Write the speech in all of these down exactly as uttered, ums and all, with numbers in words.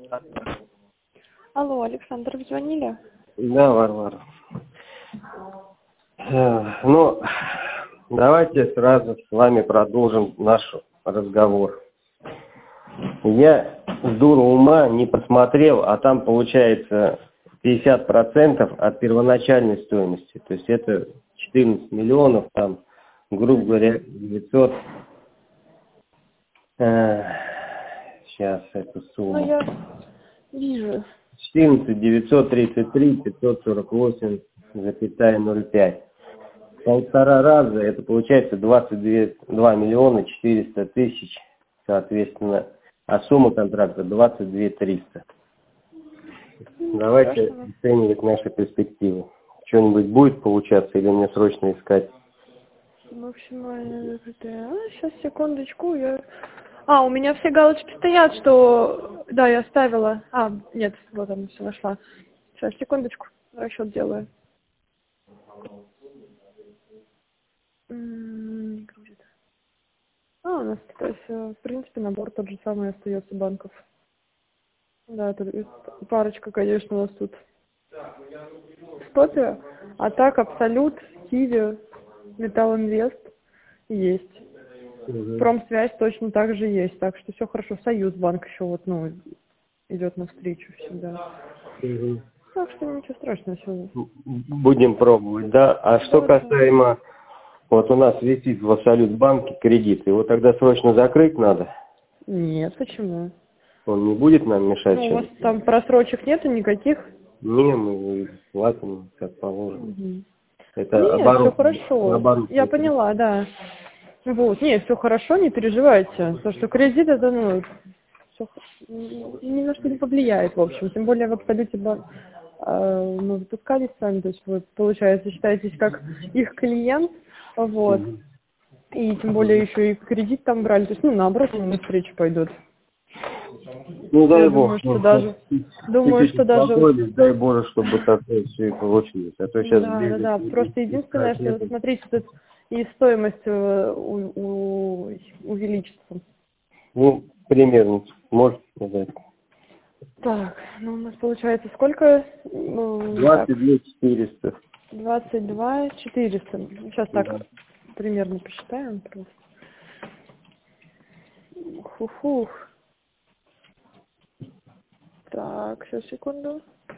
Алло, Александр, вы звонили? Да, Варвара. Ну, давайте сразу с вами продолжим наш разговор. Я с дуру ума не посмотрел, а там получается пятьдесят процентов от первоначальной стоимости. То есть это четырнадцать миллионов, там, грубо говоря, девятьсот. Э, сейчас эту сумму. Ну, я вижу. четырнадцать девятьсот тридцать три пятьсот сорок восемь запятая ноль пять. Полтора раза это получается двадцать два миллиона четыреста тысяч, соответственно, а сумма контракта двадцать два триста. Давайте Страшного. оценивать наши перспективы. Что-нибудь будет получаться или мне срочно искать? Максимально закрытая. А, сейчас, секундочку, я... А, у меня все галочки стоят, что... Да, я ставила. А, нет, вот она все нашла. Сейчас, секундочку, расчет делаю. М, где-то. А, у нас, то есть, э, в принципе, набор тот же самый остается банков. Да, это парочка, конечно, у нас тут в топе. А так, Абсолют, Киви, Металл Инвест есть. Угу. Промсвязь точно так же есть, так что все хорошо. Союзбанк еще вот, ну, идет навстречу всегда. Угу. Так что ничего страшного все. Будем пробовать, да? А что касаемо, вот у нас висит в Абсолют банке кредит, его тогда срочно закрыть надо? Нет, почему? Он не будет нам мешать? Ну, у вас сейчас? там просрочек нету никаких? Не, мы платим, как положено. Угу. Это Нет, все оборот, хорошо. оборот. Я поняла, да. Вот, нет, все хорошо, не переживайте. То, что кредит, это, ну, всё, ни на что не повлияет, в общем. Тем более в Абсолюте ба- э, мы выпускались сами, то есть вы, получается, считаетесь как их клиент, вот. Мгм. И тем более еще и кредит там брали, то есть, ну, наоборот, они навстречу пойдут. Ну, дай Я бог. думаю, что даже, думаю, Чуть-чуть что даже, успокоились, дай Боже, чтобы такое все и получилось. А то сейчас да, да, бегать, да. Просто единственное, искать что, это. смотрите, тут и стоимость э, у- у- увеличится. Ну, примерно, можете сказать. Так, ну у нас получается сколько? Ну, так, двадцать два четыреста. двадцать два четыреста. Сейчас так Да. примерно посчитаем просто. Хух-хух. Так, сейчас, секунду.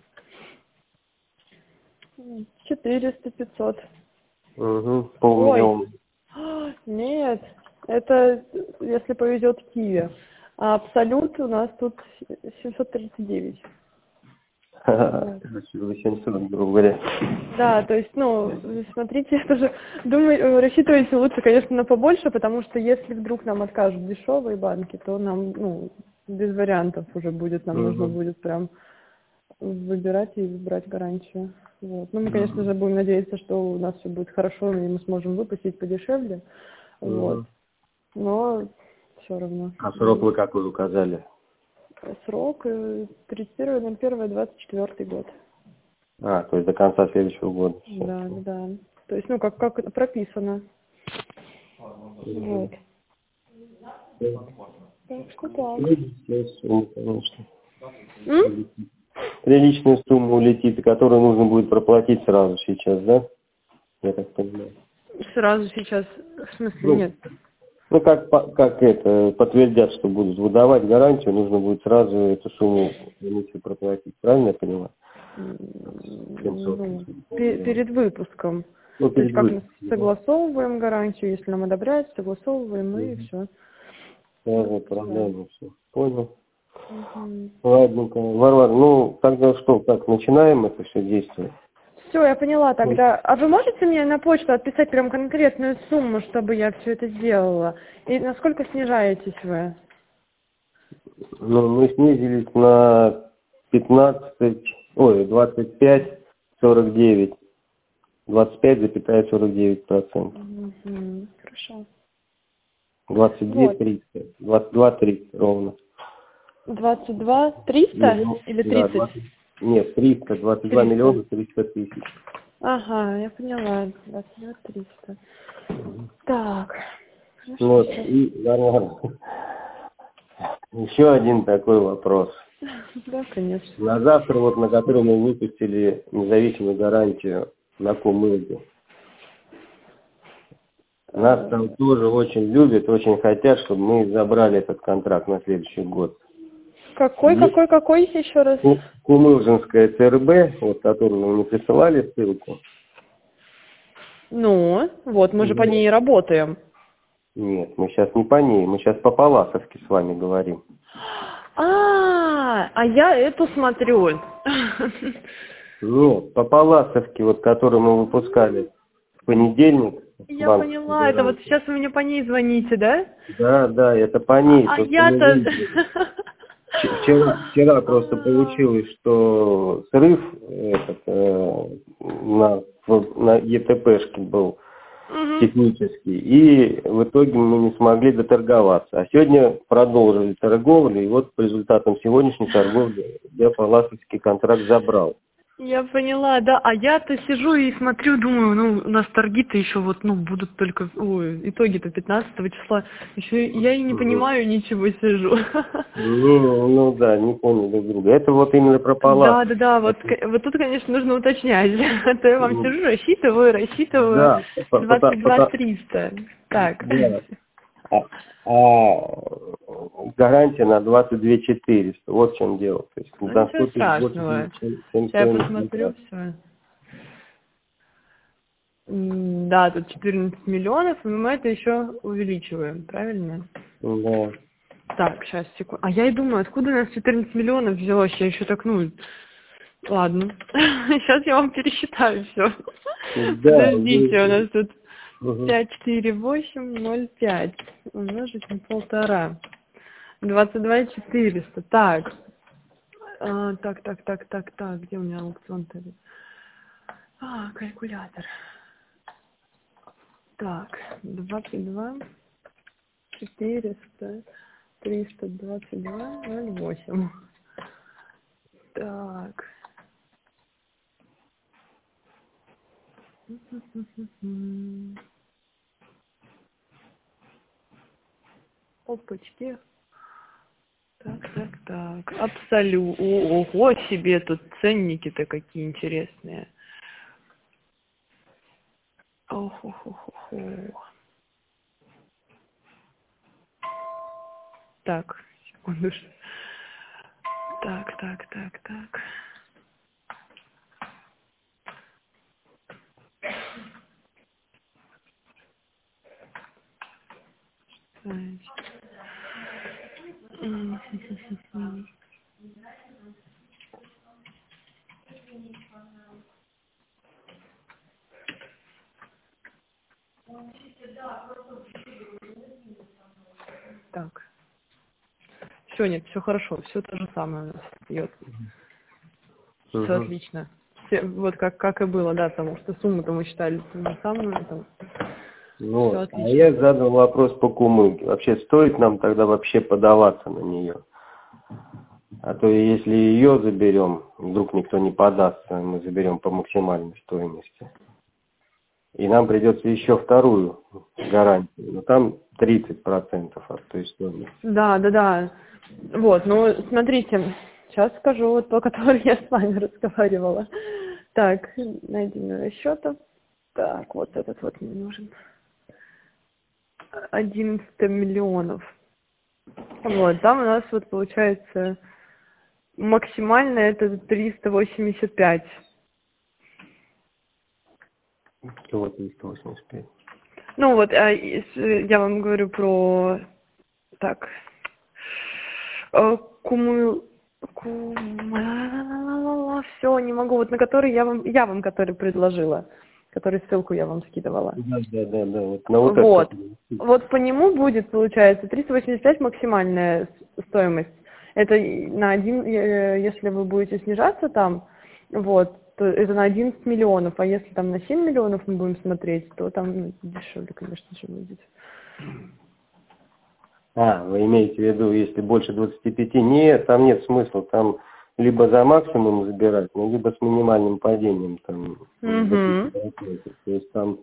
четыреста пятьсот. Угу, Ой, полмиллиона. а, нет, это если повезет Киви. А Абсолют у нас тут семьсот тридцать девять. Вот. восемьсот, грубо говоря. Да, то есть, ну, смотрите, это же, думаю, рассчитывайте лучше, конечно, на побольше, потому что если вдруг нам откажут дешевые банки, то нам, ну, без вариантов уже будет, нам нужно Угу. будет прям выбирать и брать гарантию. Вот. Ну, мы, конечно же, будем надеяться, что у нас все будет хорошо, и мы сможем выпустить подешевле, вот. Угу. Но все равно. А срок вы какой указали? Срок э, тридцать первое ноль первое двадцать четвёртый год. А, то есть до конца следующего года. Да, да, да. То есть, ну, как, как это прописано. Вот. Так что так. Приличная сумма, конечно. М? Приличная сумма улетит, которую нужно будет проплатить сразу сейчас, да? Я так понимаю. Сразу сейчас, в смысле, Ну, нет. ну как, по- как это, подтвердят, что будут выдавать гарантию, нужно будет сразу эту сумму комиссию проплатить. Правильно я понимаю? М, семьсот. Ну, пе- перед выпуском. Ну, То есть, перед как мы выпуском, да? согласовываем гарантию, если нам одобряют, согласовываем, и Угу. все. Сразу Так что да. отправляем, все. Понял. Угу. Ладненько. Варвара, ну, тогда что, как, начинаем это все действие? Все, я поняла Ну, тогда. А вы можете мне на почту отписать прям конкретную сумму, чтобы я все это сделала? И насколько снижаетесь вы? ну, мы снизились на пятнадцать, ой, двадцать пять сорок девять. двадцать пять запятая сорок девять процентов. Угу. Хорошо. двадцать два Вот. триста. двадцать два триста ровно. двадцать два триста Миллион, или да, тридцать? двадцать, нет, триста, двадцать два триста. миллиона триста тысяч. Ага, я поняла. двадцать два триста. Так. Хорошо, Вот, сейчас. и, Варвара, еще один такой вопрос. Да, конечно. На завтра, вот, на который мы выпустили независимую гарантию на Кумыльде. Нас там тоже очень любят, очень хотят, чтобы мы забрали этот контракт на следующий год. Какой, И какой, какой еще раз? Кумылжинская ЦРБ, вот, которую мы не присылали ссылку. Ну, вот, мы же по ней и работаем. Нет, мы сейчас не по ней, мы сейчас по Паласовке с вами говорим. А, а я эту смотрю. Нет, по Паласовке, вот, которую мы выпускали в понедельник. Я поняла, это вот сейчас вы мне по ней звоните, да? Да, да, это по ней. А я-то... Вчера, вчера просто получилось, что срыв этот, э, на, на ЕТПшке был Угу. технический, и в итоге мы не смогли доторговаться. А сегодня продолжили торговлю, и вот по результатам сегодняшней торговли я Паласовский контракт забрал. Я поняла, да. А я-то сижу и смотрю, думаю, ну, у нас торги-то еще вот, ну, будут только, ой, итоги-то пятнадцатого числа. Еще я и не понимаю ничего, сижу. Ну, ну да, не понял друг друга. Это вот именно про Палас. Да, да, да, вот, вот тут, конечно, нужно уточнять. А то я вам сижу, рассчитываю, рассчитываю Да, двадцать два триста. Так. Да. А, а гарантия на двадцать два четыреста. Вот в чем дело. То есть, Ну, на ничего страшного. Сейчас я посмотрю все. Да, тут четырнадцать миллионов, но мы это еще увеличиваем, правильно? Да. Так, сейчас, секунду. А я и думаю, откуда у нас четырнадцать миллионов взялось? Я еще так, ну... Ладно. Сейчас я вам пересчитаю все. Да, Подождите, да. у нас тут Угу. пять, четыре, восемь, ноль, пять. Умножить на полтора. двадцать два четыреста. Так. А, так, так, так, так, так. Где у меня аукцион-то? А, калькулятор. Так, двадцать два четыреста, триста двадцать два, ноль восемь. Так. Опачки. Так, так, так. Абсолют. Ого себе, тут ценники-то какие интересные. Ох, ох, ох, ох, ох. Так, секундочку. Так, так, так, так. Так. Все, нет, все хорошо, все то же самое у нас идет. Все Угу. отлично. Все, вот как, как и было, да, потому что сумму-то мы считали ту же самую. Там. Вот. Все А отлично. я задал вопрос по Кумылке. Вообще стоит нам тогда вообще подаваться на нее? А то если ее заберем, вдруг никто не подастся, мы заберем по максимальной стоимости. И нам придется еще вторую гарантию. Но там тридцать процентов от той стоимости. Да, да, да. Вот, ну, смотрите, сейчас скажу, вот по которой я с вами разговаривала. Так, найди номер счета. Так, вот этот вот мне нужен. одиннадцать миллионов. Вот, там у нас вот получается максимально это триста восемьдесят пять. Всего триста восемьдесят пять. Ну вот, а, я вам говорю про... Так. Куму... Куму... Все, не могу. Вот на который я вам... Я вам который предложила. Который ссылку я вам скидывала. Да, да, да, да. Вот, на вот, вот. Это... вот по нему будет, получается, триста восемьдесят пять максимальная стоимость. Это на один, если вы будете снижаться там, вот, то это на одиннадцать миллионов. А если там на семь миллионов мы будем смотреть, то там ну, дешевле, конечно же, будет. А, вы имеете в виду, если больше двадцати пяти? Нет, там нет смысла. Там либо за максимум забирать, ну, либо с минимальным падением. Там, Угу. то есть там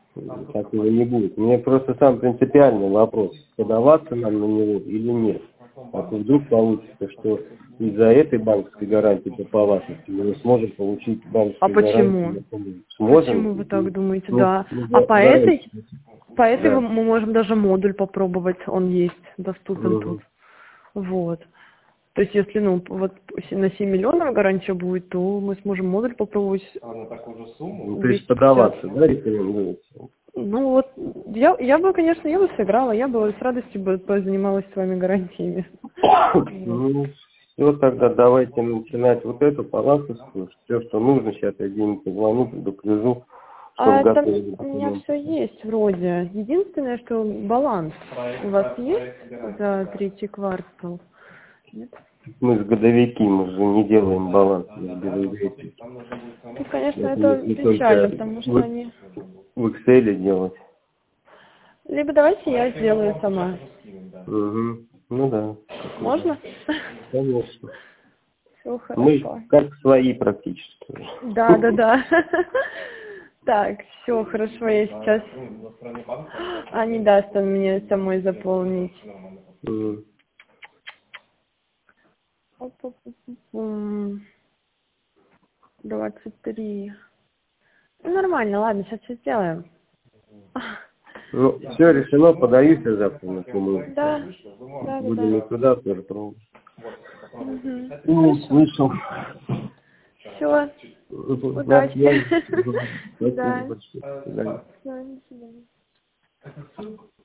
такого не будет. Мне просто сам принципиальный вопрос, подаваться нам на него или нет. А то вдруг получится, что из-за этой банковской гарантии по палатности мы не сможем получить банковскую А почему? гарантию. Сможем? Почему вы так думаете? Ну, Да. ну, А да, по давайте. этой? По этой Да. мы можем даже модуль попробовать, он есть, доступен Мгм. тут. Вот. То есть, если, ну, вот на семь миллионов гарантия будет, то мы сможем модуль попробовать. Ну, то есть двести пятьдесят. подаваться, да, рекомендуете? Ну вот, я, я бы, конечно, я бы сыграла, я бы с радостью бы позанималась с вами гарантиями. Ну, все, тогда давайте начинать вот эту палатовскую. Все, что нужно, сейчас я денег позвоню, предупрежу, чтобы А там готовили у меня документы. все есть вроде. Единственное, что баланс у вас есть за третий квартал? Нет? Мы же годовики, мы же не делаем баланс. Мы же годовики. Ну, конечно, Это это если печально, только потому что в, они... в Excel делать. Либо давайте я сделаю сама. Угу. Ну да. Можно? Конечно. Все Мы хорошо. как свои практически. Да, да, да. Так, все хорошо, я сейчас... А, не даст он мне самой заполнить. Мгм. Оп-оп-оп-оп-м. двадцать три. Ну, нормально, ладно, сейчас все сделаем. Ну, все решено, подаюсь я завтра на Туму. Да, да, да, Будем и да. туда тоже пробовать. Угу. Ну, слышал. Все, Мгм. На удачи. связи. Мгм. Спасибо Да. большое. До свидания. Всё, до свидания.